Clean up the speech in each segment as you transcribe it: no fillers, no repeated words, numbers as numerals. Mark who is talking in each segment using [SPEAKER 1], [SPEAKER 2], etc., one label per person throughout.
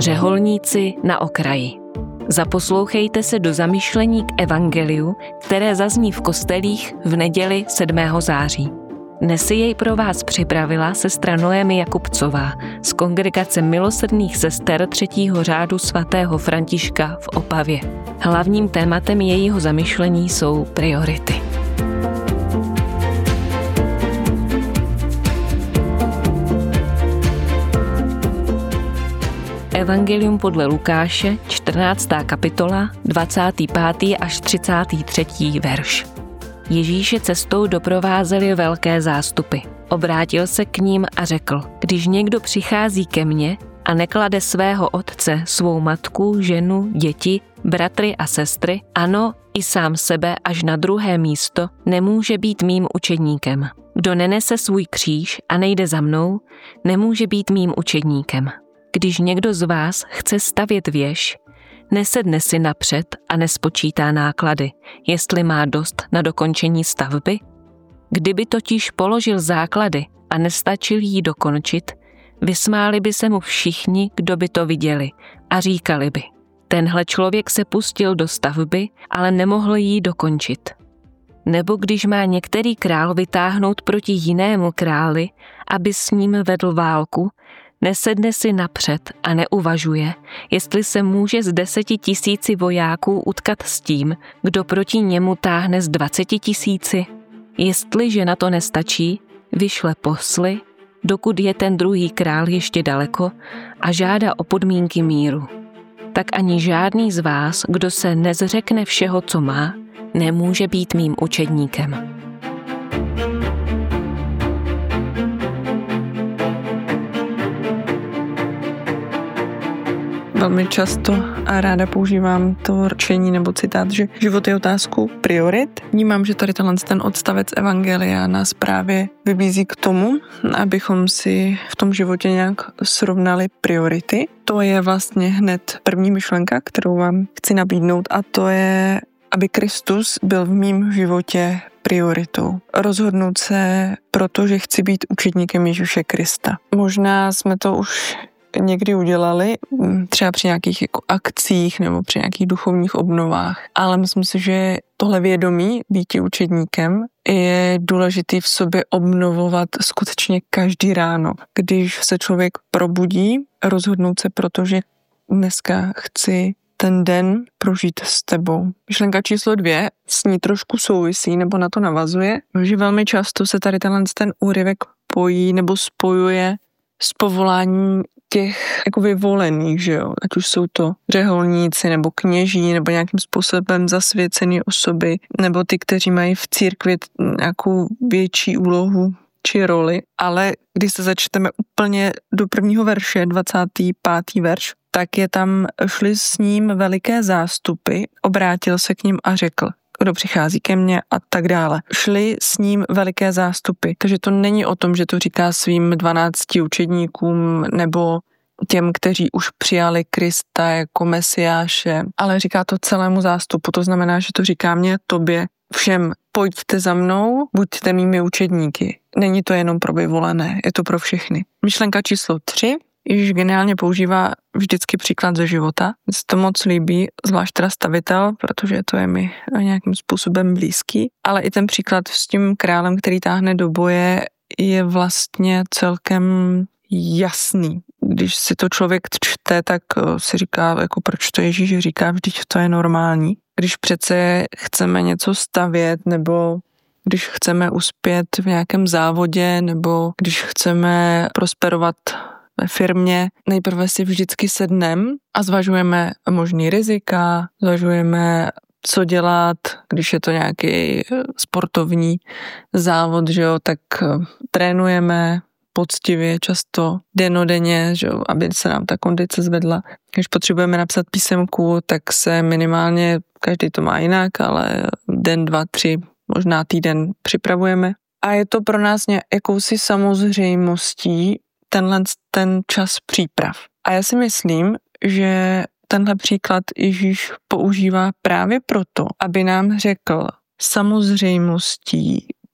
[SPEAKER 1] Řeholníci na okraji. Zaposlouchejte se do zamyšlení k evangeliu, které zazní v kostelích v neděli 7. září. Dnes si jej pro vás připravila sestra Noémie Jakubcová z Kongregace milosrdných sester 3. řádu svatého Františka v Opavě. Hlavním tématem jejího zamyšlení jsou priority. Evangelium podle Lukáše, 14. kapitola, 25. až 33. verš. Ježíše cestou doprovázely velké zástupy. Obrátil se k ním a řekl: Když někdo přichází ke mně a neklade svého otce, svou matku, ženu, děti, bratry a sestry, ano, i sám sebe až na druhé místo, nemůže být mým učedníkem. Kdo nenese svůj kříž a nejde za mnou, nemůže být mým učedníkem. Když někdo z vás chce stavět věž, nesedne si napřed a nespočítá náklady, jestli má dost na dokončení stavby? Kdyby totiž položil základy a nestačil jí dokončit, vysmáli by se mu všichni, kdo by to viděli, a říkali by: tenhle člověk se pustil do stavby, ale nemohl jí dokončit. Nebo když má některý král vytáhnout proti jinému králi, aby s ním vedl válku, nesedne si napřed a neuvažuje, jestli se může z 10 000 vojáků utkat s tím, kdo proti němu táhne z 20 000. Jestliže na to nestačí, vyšle posly, dokud je ten druhý král ještě daleko, a žádá o podmínky míru. Tak ani žádný z vás, kdo se nezřekne všeho, co má, nemůže být mým učedníkem.
[SPEAKER 2] Velmi často a ráda používám to rčení nebo citát, že život je otázkou priorit. Vnímám, že tady ten odstavec evangelia nás právě vybízí k tomu, abychom si v tom životě nějak srovnali priority. To je vlastně hned první myšlenka, kterou vám chci nabídnout, a to je, aby Kristus byl v mém životě prioritou. Rozhodnout se, protože chci být učedníkem Ježíše Krista. Možná jsme to už někdy udělali, třeba při nějakých jako akcích nebo při nějakých duchovních obnovách. Ale myslím si, že tohle vědomí být učedníkem je důležitý v sobě obnovovat skutečně každý ráno. Když se člověk probudí, rozhodnout se, protože dneska chci ten den prožít s tebou. Myšlenka číslo 2 s ní trošku souvisí nebo na to navazuje, že velmi často se tady ten úryvek pojí nebo spojuje s povoláním těch jako vyvolených, že jo, ať už jsou to řeholníci nebo kněží nebo nějakým způsobem zasvěcené osoby, nebo ty, kteří mají v církvi nějakou větší úlohu či roli. Ale když se začteme úplně do prvního verše, 25. verš, tak je tam: šli s ním veliké zástupy, obrátil se k ním a řekl: kdo přichází ke mně a tak dále. Šli s ním veliké zástupy. Takže to není o tom, že to říká svým 12 učedníkům nebo těm, kteří už přijali Krista jako Mesiáše, ale říká to celému zástupu. To znamená, že to říká mně, tobě, všem: pojďte za mnou, buďte mými učedníky. Není to jenom pro vyvolené, je to pro všechny. Myšlenka číslo 3. Ježíš geniálně používá vždycky příklad ze života. Mně se to moc líbí, zvlášť teda stavitel, protože to je mi nějakým způsobem blízký. Ale i ten příklad s tím králem, který táhne do boje, je vlastně celkem jasný. Když si to člověk čte, tak si říká, jako proč to Ježíš říká, vždyť to je normální. Když přece chceme něco stavět, nebo když chceme uspět v nějakém závodě, nebo když chceme prosperovat ve firmě, nejprve si vždycky sedneme a zvažujeme možný rizika, zvažujeme, co dělat, když je to nějaký sportovní závod, že jo, tak trénujeme poctivě, často dennodenně, že jo, aby se nám ta kondice zvedla. Když potřebujeme napsat písemku, tak se minimálně, každý to má jinak, ale den, 2, 3, možná týden připravujeme. A je to pro nás jakousi samozřejmostí ten čas příprav. A já si myslím, že tenhle příklad Ježíš používá právě proto, aby nám řekl samozřejmostí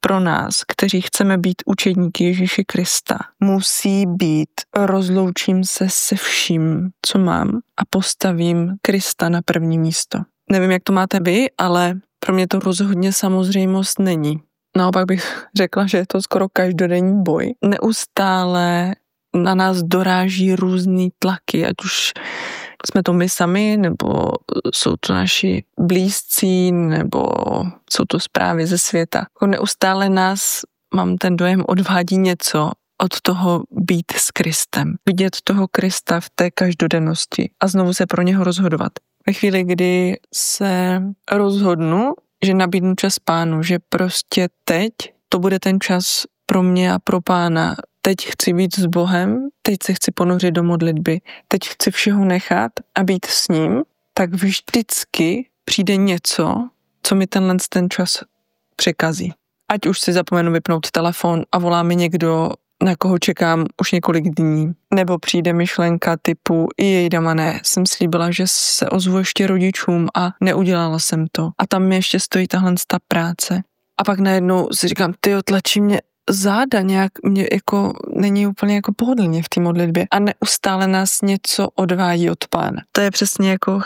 [SPEAKER 2] pro nás, kteří chceme být učedníky Ježíše Krista, musí být rozloučím se se vším, co mám a postavím Krista na první místo. Nevím, jak to máte vy, ale pro mě to rozhodně samozřejmost není. Naopak bych řekla, že je to skoro každodenní boj. Neustále na nás doráží různý tlaky, ať už jsme to my sami, nebo jsou to naši blízcí, nebo jsou to zprávy ze světa. Neustále nás, mám ten dojem, odvádí něco od toho být s Kristem. Vidět toho Krista v té každodennosti a znovu se pro něho rozhodovat. Ve chvíli, kdy se rozhodnu, že nabídnu čas Pánu, že prostě teď to bude ten čas pro mě a pro Pána. Teď chci být s Bohem, teď se chci ponořit do modlitby, teď chci všeho nechat a být s ním, tak vždycky přijde něco, co mi ten čas překazí. Ať už si zapomenu vypnout telefon a volá mi někdo, na koho čekám už několik dní. Nebo přijde myšlenka typu Damane, jsem slíbila, že se ozvu ještě rodičům a neudělala jsem to. A tam mi ještě stojí tahle práce. A pak najednou si říkám, tlačí mě záda nějak, mě jako není úplně jako pohodlně v té modlitbě. A neustále nás něco odvádí od Pána. To je přesně jako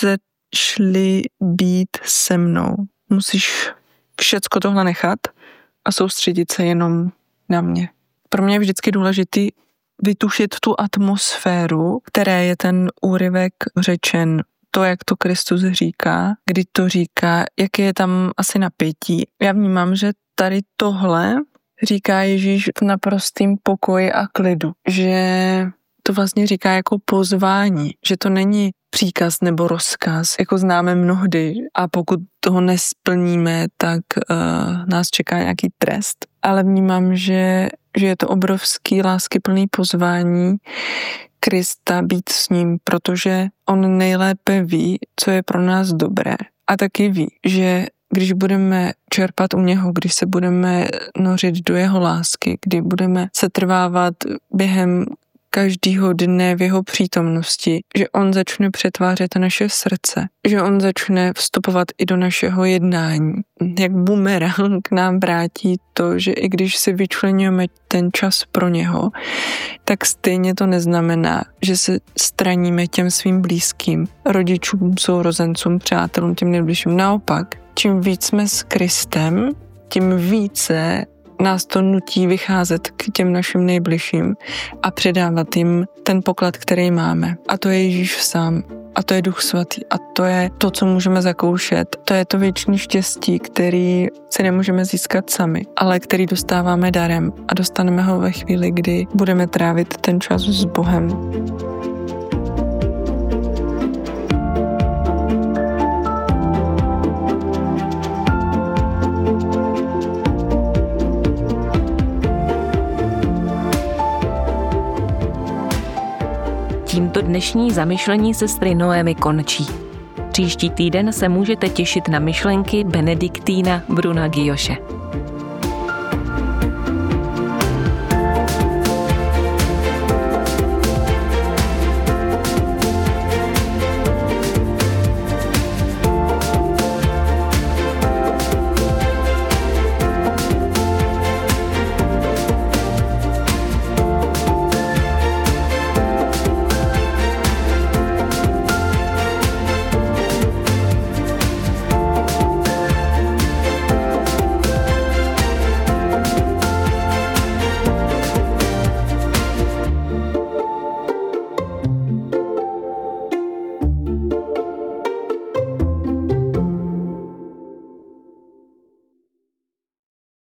[SPEAKER 2] chceš-li být se mnou. Musíš všecko tohle nechat a soustředit se jenom na mě. Pro mě je vždycky důležitý vytušit tu atmosféru, které je ten úryvek řečen, to, jak to Kristus říká, kdy to říká, jaké je tam asi napětí. Já vnímám, že tady tohle říká Ježíš v naprostém pokoji a klidu, že to vlastně říká jako pozvání, že to není příkaz nebo rozkaz, jako známe mnohdy a pokud toho nesplníme, tak nás čeká nějaký trest. Ale vnímám, že je to obrovský láskyplný pozvání Krista být s ním, protože on nejlépe ví, co je pro nás dobré. A taky ví, že když budeme čerpat u něho, když se budeme nořit do jeho lásky, kdy budeme se trvávat během každýho dne v jeho přítomnosti, že on začne přetvářet naše srdce, že on začne vstupovat i do našeho jednání. Jak bumerang nám vrátí to, že i když si vyčleňujeme ten čas pro něho, tak stejně to neznamená, že se straníme těm svým blízkým, rodičům, sourozencům, přátelům, těm nejbližším. Naopak, čím víc jsme s Kristem, tím více nás to nutí vycházet k těm našim nejbližším a předávat jim ten poklad, který máme. A to je Ježíš sám. A to je Duch Svatý. A to je to, co můžeme zakoušet. To je to věčné štěstí, který si nemůžeme získat sami, ale který dostáváme darem a dostaneme ho ve chvíli, kdy budeme trávit ten čas s Bohem.
[SPEAKER 1] Tímto dnešní zamyšlení sestry Noémy končí. Příští týden se můžete těšit na myšlenky Benediktína Bruna Guilloche.